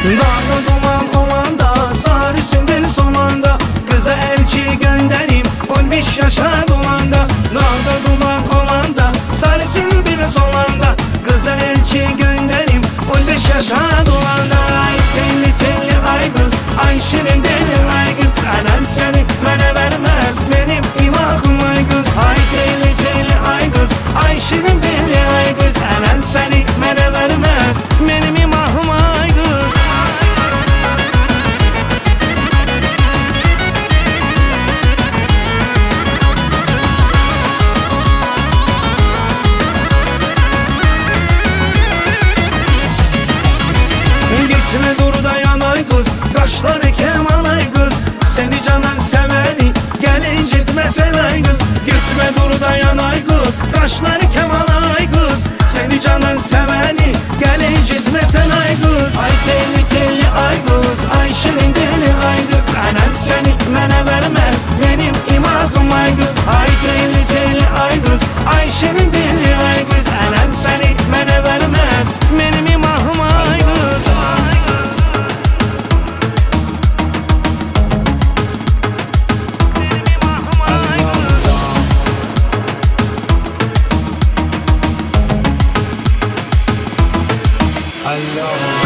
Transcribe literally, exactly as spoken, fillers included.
Dağda duman olanda, sarı sümbül solanda, kıza elçi göndereyim on beş yaşa dolanda. Dağda duman olanda, sarı sümbül solanda, kıza elçi göndereyim on beş yaşa dolanda. Ay telli telli ay kız, ay şirin deli ay kız, anam seni bana vermez benim imahım ay kız. Ay telli telli ay kız, ay şirin deli ay kız, anam seni bana vermez benim imahım ay kız. Gitme dur dayan ay kız, kaşları keman ay kız, seni canan seveni gelin gitmesen ay kız. Gitme dur dayan ay kız, kaşları keman ay kız, seni canan seveni gelin gitmesen ay kız. Ay telli telli ay kız, ay şirin deli ay kız, anam seni bana vermez benim imahım ay kız. Ay telli telli ay kız, ay şirin deli ay kız, anam seni bana vermez benim imahım ay kız. Allah